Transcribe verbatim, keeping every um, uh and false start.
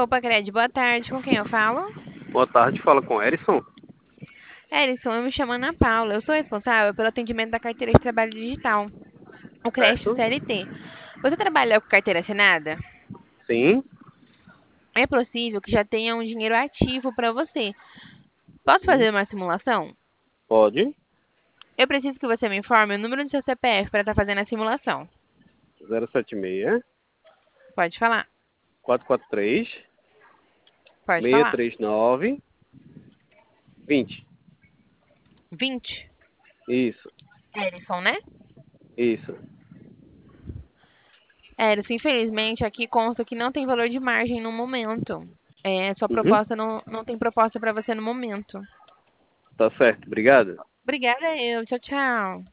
Poupa Cred, boa tarde. Com quem eu falo? Boa tarde, fala com o Erison. Erison, eu me chamo Ana Paula. Eu sou responsável pelo atendimento da carteira de trabalho digital, o Creche Certo? C L T. Você trabalha com carteira assinada? Sim. É possível que já tenha um dinheiro ativo para você. Posso Sim. fazer uma simulação? Pode. Eu preciso que você me informe o número do seu C P F para estar fazendo a simulação. zero sete seis, Pode falar. quatro quatro três, Pode seis falar. três nove, vinte. Vinte. Isso, Erison, né? isso. Erison, infelizmente aqui consta que não tem valor de margem no momento. É, sua Uhum. proposta não, não tem proposta para você no momento. Tá certo, obrigado. Obrigada, eu. Tchau, tchau.